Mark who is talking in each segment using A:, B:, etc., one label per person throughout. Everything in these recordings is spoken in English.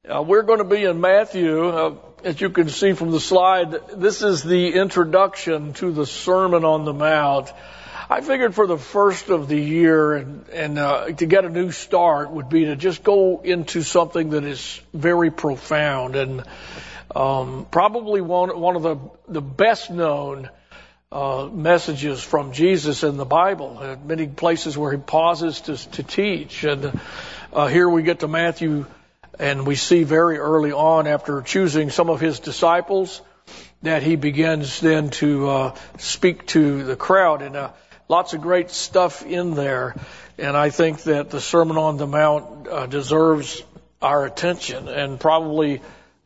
A: We're going to be in Matthew. As you can see from the slide, this is the introduction to the Sermon on the Mount. I figured for the first of the year and to get a new start would be to just go into something that is very profound and probably one of the best known messages from Jesus in the Bible. Many places where he pauses to teach. And here we get to Matthew, and we see very early on, after choosing some of his disciples, that he begins then to speak to the crowd. And lots of great stuff in there. And I think that the Sermon on the Mount deserves our attention and probably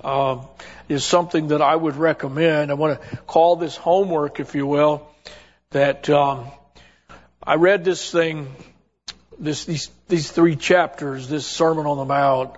A: is something that I would recommend. I want to call this homework, if you will, that I read this thing, these three chapters, this Sermon on the Mount,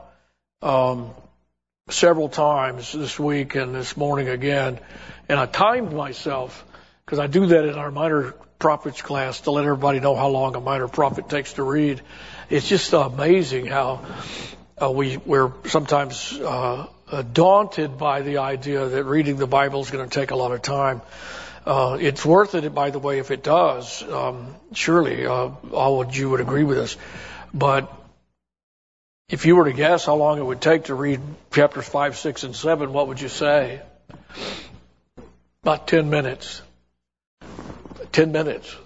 A: several times this week and this morning again. And I timed myself, because I do that in our minor prophets class to let everybody know how long a minor prophet takes to read. It's just amazing how we're sometimes daunted by the idea that reading the Bible is going to take a lot of time. It's worth it, by the way, if it does. Surely, all of you would agree with us. But if you were to guess how long it would take to read chapters 5, 6, and 7, what would you say? About 10 minutes. 10 minutes.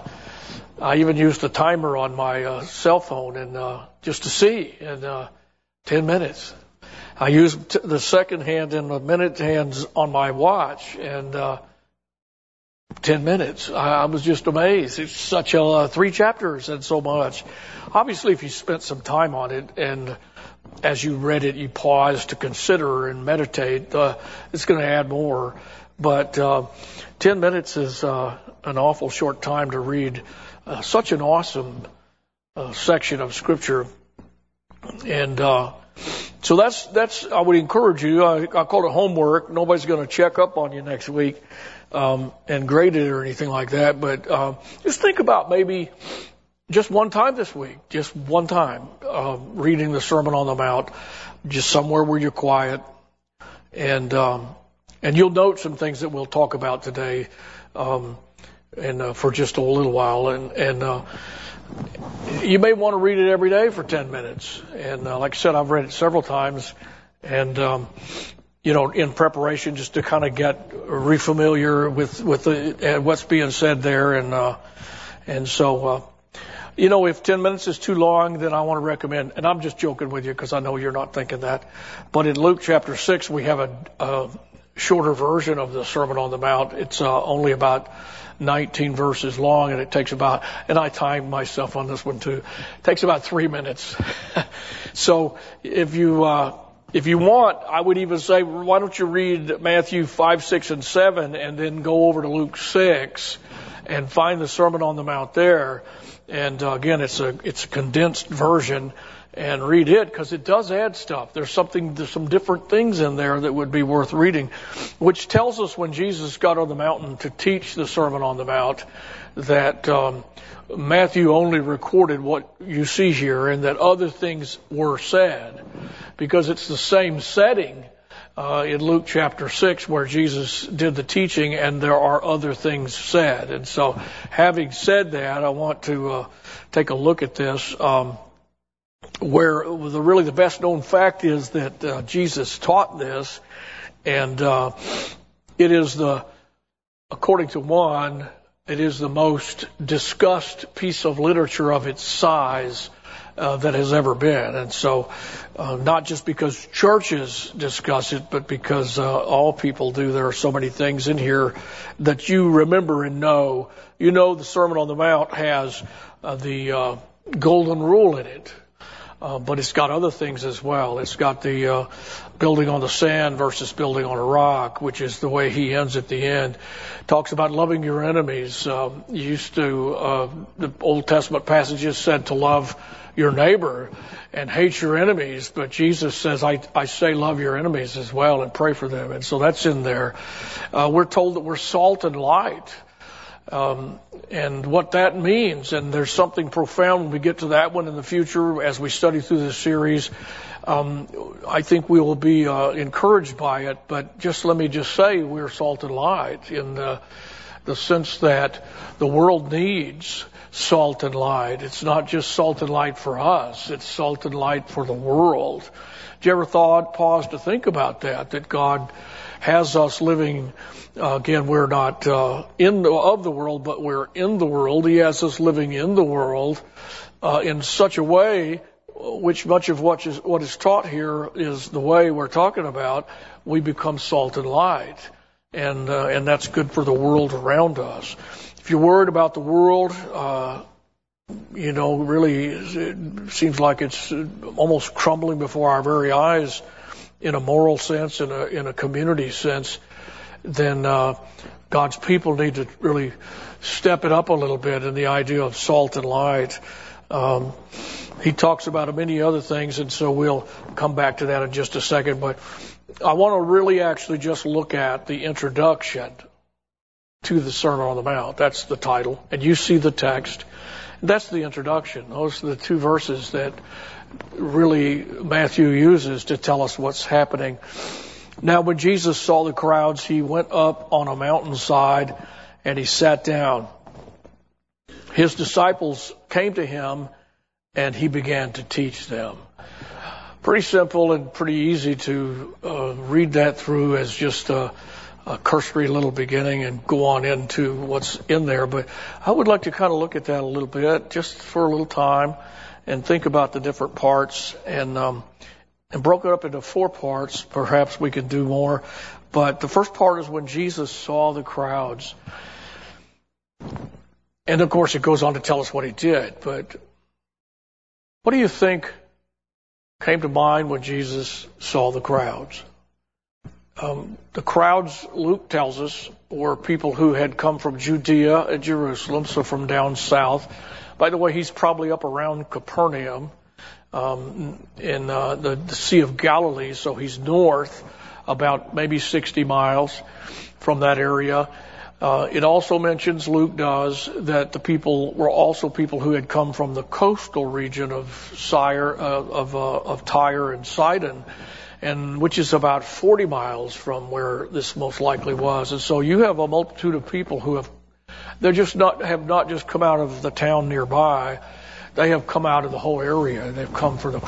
A: I even used a timer on my cell phone and just to see, and 10 minutes. I used the second hand and the minute hands on my watch, and 10 minutes. I was just amazed. It's such 3 chapters and so much. Obviously, if you spent some time on it, and as you read it, you paused to consider and meditate, it's going to add more. But 10 minutes is an awful short time to read such an awesome section of Scripture. And so that's I would encourage you. I call it homework. Nobody's going to check up on you next week and grade it or anything like that. But just think about maybe just one time this week, just one time reading the Sermon on the Mount, just somewhere where you're quiet, and you'll note some things that we'll talk about today, and for just a little while, and you may want to read it every day for 10 minutes. And like I said, I've read it several times, and in preparation, just to kind of get refamiliar with what's being said there, and so. If 10 minutes is too long, then I want to recommend, and I'm just joking with you because I know you're not thinking that, but in Luke chapter 6, we have a shorter version of the Sermon on the Mount. It's only about 19 verses long, and it takes about, and I timed myself on this one too, it takes about 3 minutes. So if you want, I would even say, why don't you read Matthew 5, 6, and 7, and then go over to Luke 6 and find the Sermon on the Mount there. And again, it's a condensed version, and read it because it does add stuff. There's some different things in there that would be worth reading, which tells us when Jesus got on the mountain to teach the Sermon on the Mount that Matthew only recorded what you see here, and that other things were said, because it's the same setting in Luke chapter 6 where Jesus did the teaching, and there are other things said. And so, having said that, I want to take a look at this, where really the best known fact is that Jesus taught this, and it is according to one, it is the most discussed piece of literature of its size that has ever been. And so, not just because churches discuss it, but because all people do. There are so many things in here that you remember and know. The Sermon on the Mount has the golden rule in it, but it's got other things as well. It's got the building on the sand versus building on a rock, which is the way he ends at the end. Talks about loving your enemies. The Old Testament passages said to love your neighbor and hate your enemies, but Jesus says, I say love your enemies as well and pray for them. And so that's in there. We're told that we're salt and light. And what that means, and there's something profound when we get to that one in the future as we study through this series. I think we will be encouraged by it, but let me say we're salt and light in the sense that the world needs salt and light. It's not just salt and light for us, it's salt and light for the world. Did you ever pause to think about that God has us living, again, we're not of the world, but we're in the world. He has us living in the world in such a way, which much of what is taught here is the way we're talking about. We become salt and light, and that's good for the world around us. If you're worried about the world, really it seems like it's almost crumbling before our very eyes in a moral sense, in a community sense, then God's people need to really step it up a little bit in the idea of salt and light. He talks about many other things, and so we'll come back to that in just a second. But I want to really actually just look at the introduction to the Sermon on the Mount. That's the title, and you see the text. That's the introduction. Those are the two verses that really Matthew uses to tell us what's happening. Now, when Jesus saw the crowds, he went up on a mountainside and he sat down. His disciples came to him and he began to teach them. Pretty simple and pretty easy to read that through as just a cursory little beginning and go on into what's in there. But I would like to kind of look at that a little bit, just for a little time, and think about the different parts, and broke it up into 4 parts. Perhaps we can do more. But the first part is when Jesus saw the crowds. And of course it goes on to tell us what he did. But what do you think came to mind when Jesus saw the crowds? The crowds, Luke tells us, were people who had come from Judea and Jerusalem, so from down south. By the way, he's probably up around Capernaum in the Sea of Galilee, so he's north about maybe 60 miles from that area. It also mentions, Luke does, that the people were also people who had come from the coastal region of Tyre and Sidon, and which is about 40 miles from where this most likely was. And so you have a multitude of people who have not just come out of the town nearby. They have come out of the whole area. They've come from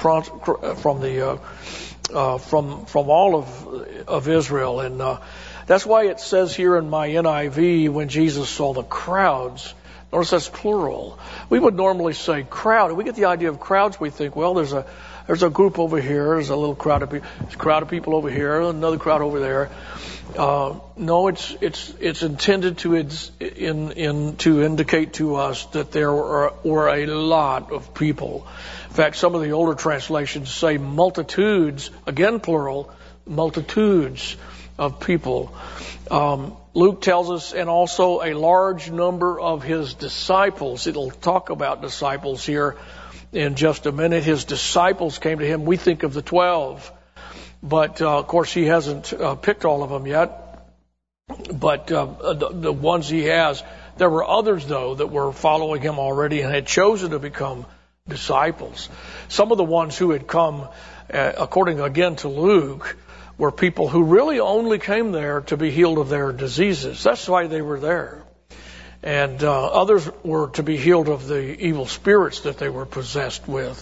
A: all of Israel, and that's why it says here in my NIV, when Jesus saw the crowds. Notice that's plural. We would normally say crowd. We get the idea of crowds. We think, well, there's a group over here. There's a little crowd of people. There's a crowd of people over here. Another crowd over there. No, it's intended to indicate to us that there were a lot of people. In fact, some of the older translations say multitudes, again plural, multitudes of people. Luke tells us, and also a large number of his disciples. It'll talk about disciples here in just a minute. His disciples came to him. We think of the 12. But, of course, he hasn't picked all of them yet. But the ones he has, there were others, though, that were following him already and had chosen to become disciples. Some of the ones who had come, according again to Luke, were people who really only came there to be healed of their diseases. That's why they were there. And others were to be healed of the evil spirits that they were possessed with.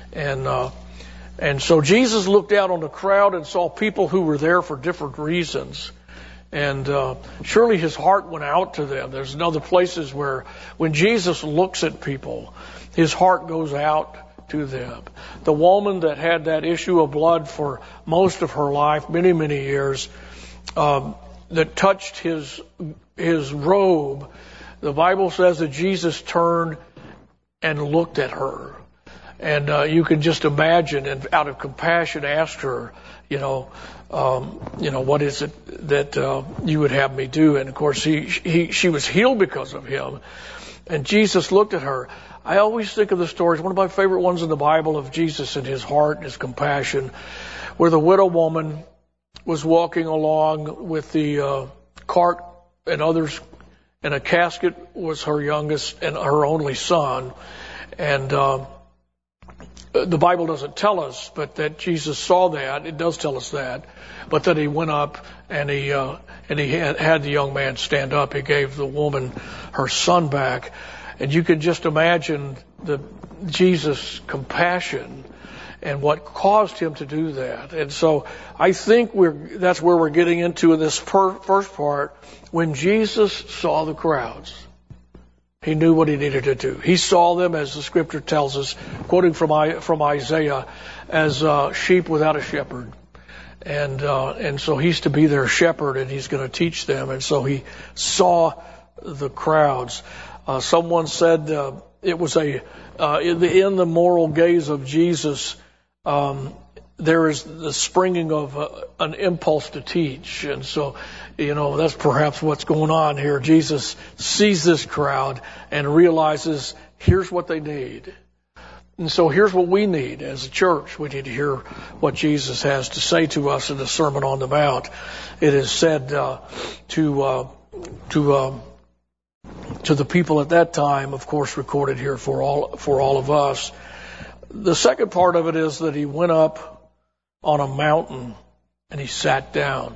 A: And so Jesus looked out on the crowd and saw people who were there for different reasons. And surely his heart went out to them. There's other places where when Jesus looks at people, his heart goes out to them. The woman that had that issue of blood for most of her life, many, many years, that touched his robe, the Bible says that Jesus turned and looked at her. And you can just imagine, and out of compassion asked her, what is it that you would have me do? And of course, she was healed because of him. And Jesus looked at her. I always think of the stories, one of my favorite ones in the Bible, of Jesus and his heart and his compassion, where the widow woman was walking along with the cart and others, and a casket was her youngest and her only son. And the Bible doesn't tell us, but that Jesus saw that. It does tell us that. But that he went up and he had the young man stand up. He gave the woman her son back. And you can just imagine Jesus' compassion and what caused him to do that. And so I think that's where we're getting into in this first part. When Jesus saw the crowds, he knew what he needed to do. He saw them, as the scripture tells us, quoting from Isaiah, as sheep without a shepherd. And so he's to be their shepherd, and he's going to teach them. And so he saw the crowds. Someone said it was in the moral gaze of Jesus, there is the springing of an impulse to teach. And so, that's perhaps what's going on here. Jesus sees this crowd and realizes here's what they need. And so here's what we need as a church. We need to hear what Jesus has to say to us in the Sermon on the Mount. It is said to the people at that time, of course, recorded here for all of us. The second part of it is that he went up on a mountain and he sat down.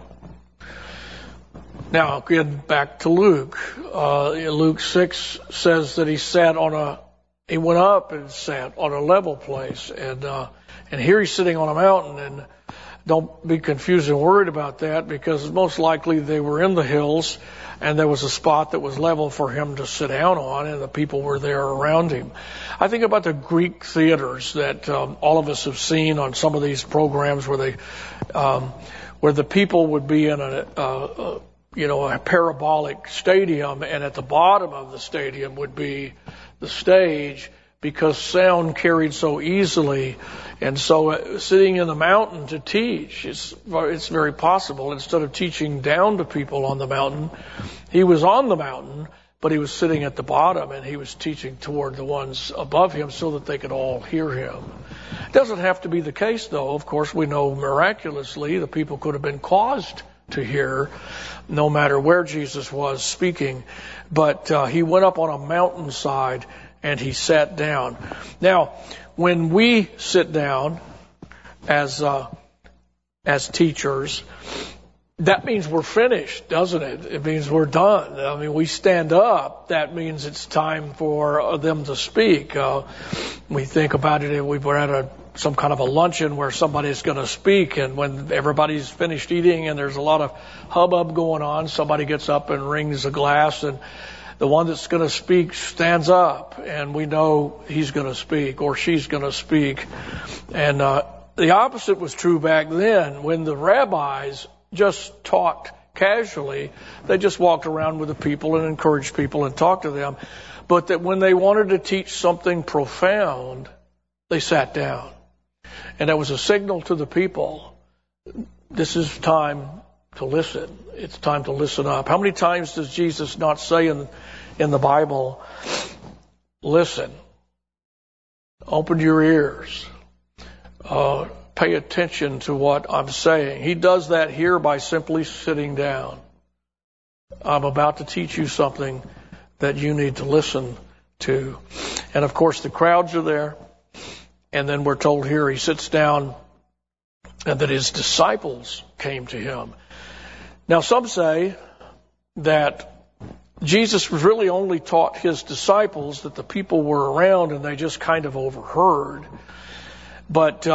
A: Now, again, back to Luke. Luke 6 says that he went up and sat on a level place. And here he's sitting on a mountain. And don't be confused and worried about that, because most likely they were in the hills and there was a spot that was level for him to sit down on, and the people were there around him. I think about the Greek theaters that all of us have seen on some of these programs where the people would be in a parabolic stadium, and at the bottom of the stadium would be the stage, because sound carried so easily. And so sitting in the mountain to teach, it's very possible. Instead of teaching down to people on the mountain, he was on the mountain, but he was sitting at the bottom, and he was teaching toward the ones above him so that they could all hear him. It doesn't have to be the case, though. Of course, we know miraculously the people could have been caused to hear no matter where Jesus was speaking. But he went up on a mountainside and he sat down. Now, when we sit down as teachers, that means we're finished, doesn't it? It means we're done. I mean, we stand up. That means it's time for them to speak. We think about it. We were at some kind of a luncheon where somebody's going to speak, and when everybody's finished eating and there's a lot of hubbub going on, somebody gets up and rings a glass, and the one that's going to speak stands up, and we know he's going to speak or she's going to speak. And the opposite was true back then. When the rabbis just talked casually, they just walked around with the people and encouraged people and talked to them. But that when they wanted to teach something profound, they sat down. And that was a signal to the people, this is time to listen. It's time to listen up. How many times does Jesus not say in the Bible, listen, open your ears, pay attention to what I'm saying? He does that here by simply sitting down. I'm about to teach you something that you need to listen to. And of course the crowds are there. And then we're told here he sits down and that his disciples came to him. Now some say that Jesus really only taught his disciples, that the people were around and they just kind of overheard. But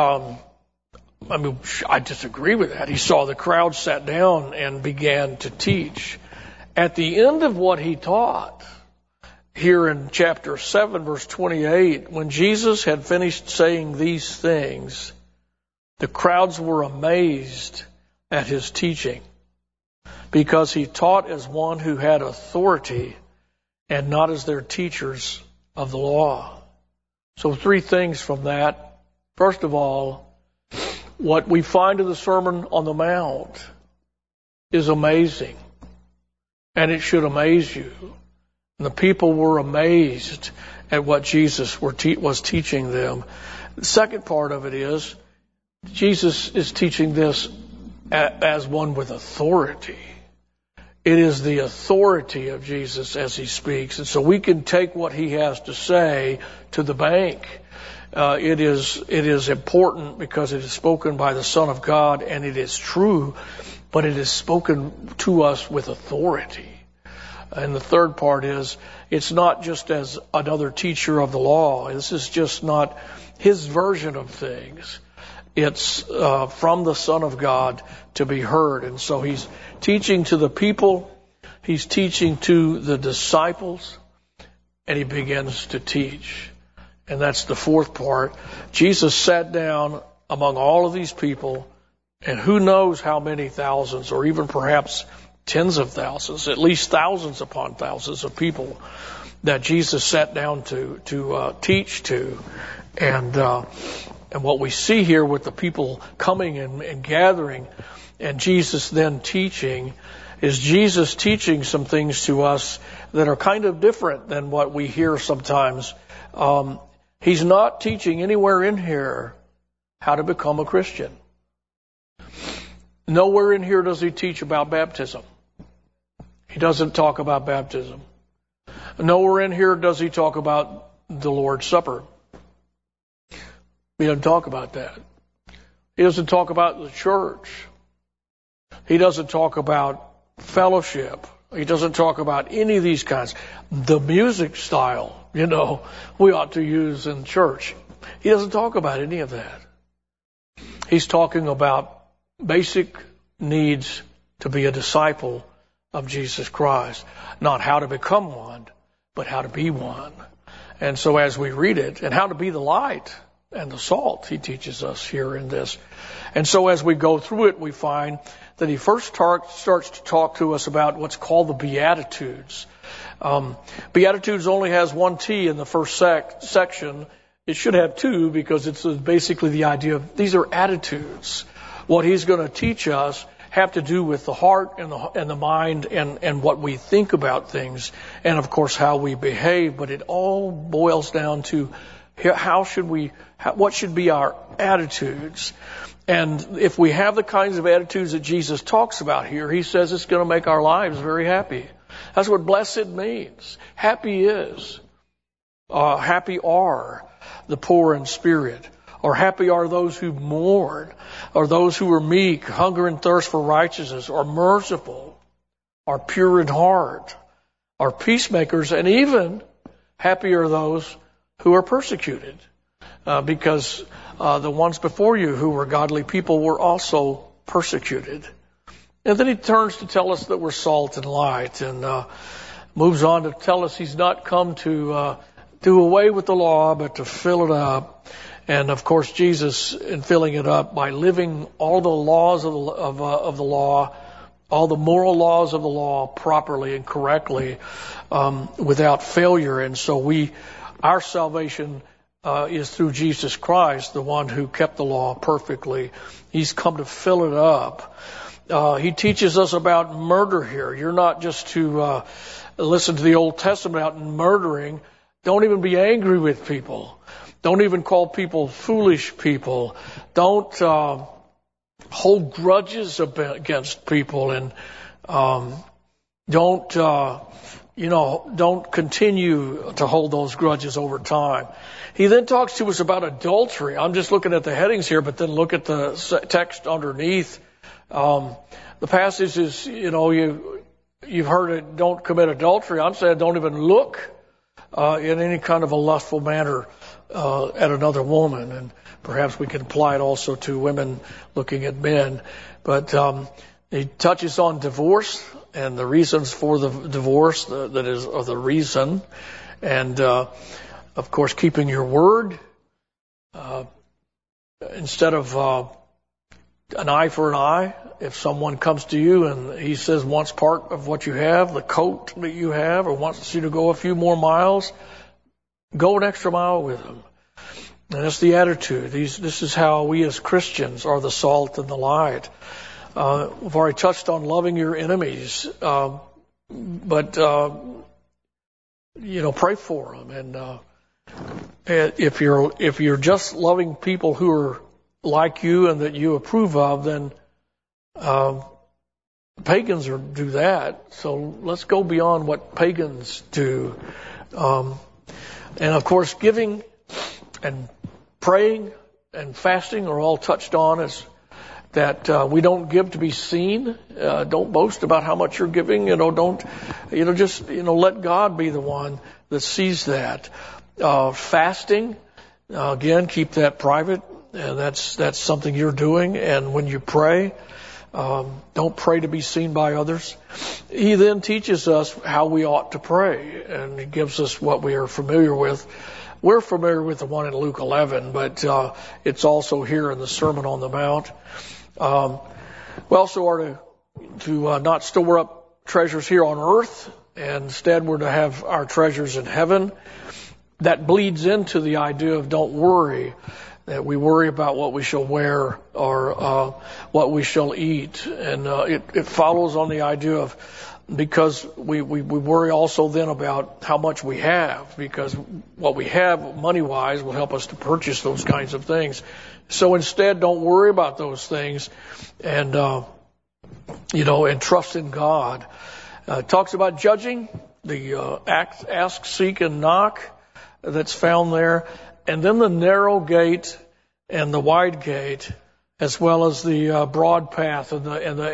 A: I disagree with that. He saw the crowd sat down and began to teach. At the end of what he taught, here in chapter 7, verse 28, when Jesus had finished saying these things, the crowds were amazed at his teaching, because he taught as one who had authority and not as their teachers of the law. So 3 things from that. First of all, what we find in the Sermon on the Mount is amazing, and it should amaze you. And the people were amazed at what Jesus was teaching them. The second part of it is, Jesus is teaching this as one with authority. It is the authority of Jesus as he speaks. And so we can take what he has to say to the bank. It is important because it is spoken by the Son of God, and it is true, but it is spoken to us with authority. And the third part is, it's not just as another teacher of the law. This is just not his version of things. It's from the Son of God to be heard. And so he's teaching to the people, he's teaching to the disciples, and he begins to teach. And that's the fourth part. Jesus sat down among all of these people, and who knows how many thousands, or even perhaps tens of thousands, at least thousands upon thousands of people that Jesus sat down to teach to. And what we see here with the people coming and gathering, and Jesus then teaching, is Jesus teaching some things to us that are kind of different than what we hear sometimes. He's not teaching anywhere in here how to become a Christian. Nowhere in here does he teach about baptism. He doesn't talk about baptism. Nowhere in here does he talk about the Lord's Supper. He doesn't talk about that. He doesn't talk about the church. He doesn't talk about fellowship. He doesn't talk about any of these kinds. The music style, we ought to use in church. He doesn't talk about any of that. He's talking about basic needs to be a disciple of Jesus Christ. Not how to become one, but how to be one. And so as we read it, and how to be the light and the salt, he teaches us here in this. And so as we go through it, we find that he first starts to talk to us about what's called the Beatitudes. Beatitudes only has one T in the first section. It should have two, because it's basically the idea of these are attitudes. What he's going to teach us have to do with the heart and the mind and what we think about things, and of course how we behave. But it all boils down to what should be our attitudes. And if we have the kinds of attitudes that Jesus talks about here, he says it's going to make our lives very happy. That's what blessed means. Happy is. Happy are the poor in spirit. Or happy are those who mourn. Or those who are meek, hunger and thirst for righteousness. Or merciful. Or pure in heart. Or peacemakers. And even happy are those who are persecuted. Because the ones before you who were godly people were also persecuted. And then he turns to tell us that we're salt and light, and moves on to tell us he's not come to do away with the law, but to fill it up. And of course, Jesus, in filling it up by living all the laws of the law, all the moral laws of the law properly and correctly, without failure. And so our salvation is through Jesus Christ, the one who kept the law perfectly. He's come to fill it up. He teaches us about murder here. You're not just to listen to the Old Testament out and murdering. Don't even be angry with people. Don't even call people foolish people. Don't hold grudges against people, and don't continue to hold those grudges over time. He then talks to us about adultery. I'm just looking at the headings here, but then look at the text underneath. The passage is, you've heard it, don't commit adultery. I'm saying don't even look in any kind of a lustful manner at another woman. And perhaps we can apply it also to women looking at men. But he touches on divorce and the reasons for the divorce, the reason. And of course, keeping your word. Instead of an eye for an eye, if someone comes to you and he says wants part of what you have, the coat that you have, or wants you to go a few more miles, go an extra mile with him. And that's the attitude. This is how we as Christians are the salt and the light. We've already touched on loving your enemies, but pray for them. And if you're just loving people who are like you and that you approve of, then pagans do that. So let's go beyond what pagans do. And of course, giving and Praying and fasting are all touched on as that we don't give to be seen. Don't boast about how much you're giving. Don't, just, let God be the one that sees that. Fasting, again, keep that private. And that's something you're doing. And when you pray, don't pray to be seen by others. He then teaches us how we ought to pray, and he gives us what we are familiar with. We're familiar with the one in Luke 11, but it's also here in the Sermon on the Mount. We also are to not store up treasures here on earth, and instead we're to have our treasures in heaven. That bleeds into the idea of don't worry, that we worry about what we shall wear or what we shall eat. And it follows on the idea of, because we worry also then about how much we have, because what we have money-wise will help us to purchase those kinds of things. So instead, don't worry about those things, and and trust in God. It talks about judging, the ask, seek, and knock that's found there, and then the narrow gate and the wide gate, as well as the broad path and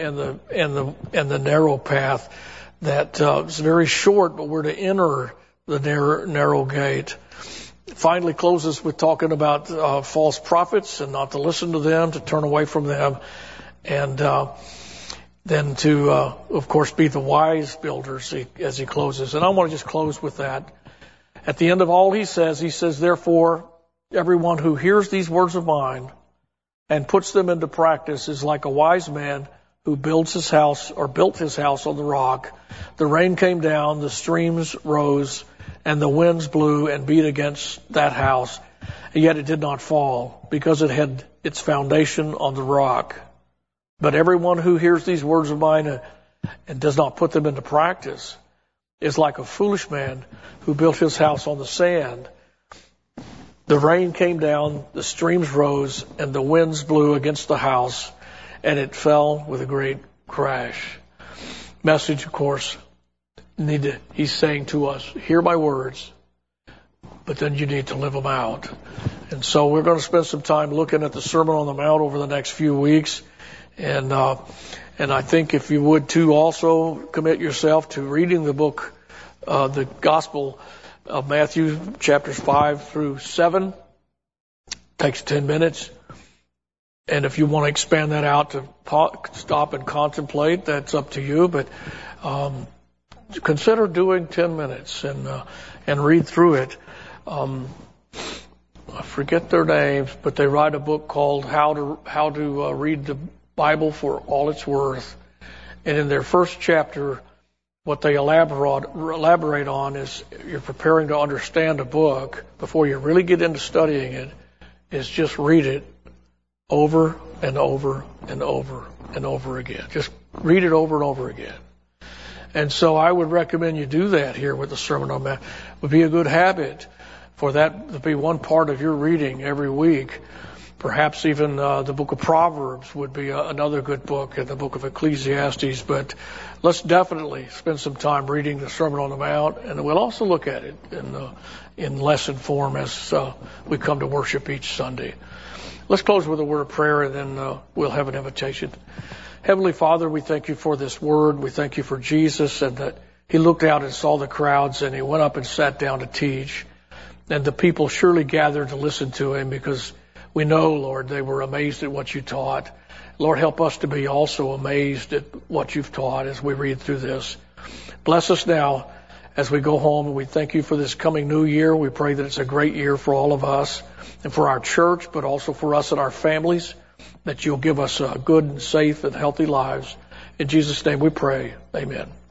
A: the narrow path. That is very short, but we're to enter the narrow gate. Finally closes with talking about false prophets and not to listen to them, to turn away from them, and then to, of course, be the wise builders as he closes. And I want to just close with that. At the end of all he says, therefore, everyone who hears these words of mine and puts them into practice is like a wise man who built his house on the rock. The rain came down, the streams rose, and the winds blew and beat against that house, and yet it did not fall, because it had its foundation on the rock. But everyone who hears these words of mine and does not put them into practice is like a foolish man who built his house on the sand. The rain came down, the streams rose, and the winds blew against the house, and it fell with a great crash. Message, of course, he's saying to us, hear my words, but then you need to live them out. And so we're going to spend some time looking at the Sermon on the Mount over the next few weeks. And I think if you would too also commit yourself to reading the book, the Gospel of Matthew, chapters 5 through 7. Takes 10 minutes. And if you want to expand that out to stop and contemplate, that's up to you. But consider doing 10 minutes and read through it. I forget their names, but they write a book called How to Read the Bible for All It's Worth. And in their first chapter, what they elaborate on is you're preparing to understand a book before you really get into studying it, is just read it over and over and over and over again. Just read it over and over again. And so I would recommend you do that here with the Sermon on the Mount. It would be a good habit for that to be one part of your reading every week. Perhaps even the book of Proverbs would be another good book, and the book of Ecclesiastes. But let's definitely spend some time reading the Sermon on the Mount, and we'll also look at it in lesson form as we come to worship each Sunday. Let's close with a word of prayer, and then we'll have an invitation. Heavenly Father, we thank you for this word. We thank you for Jesus, and that he looked out and saw the crowds, and he went up and sat down to teach. And the people surely gathered to listen to him, because we know, Lord, they were amazed at what you taught. Lord, help us to be also amazed at what you've taught as we read through this. Bless us now as we go home, and we thank you for this coming new year. We pray that it's a great year for all of us and for our church, but also for us and our families, that you'll give us good and safe and healthy lives. In Jesus' name we pray. Amen.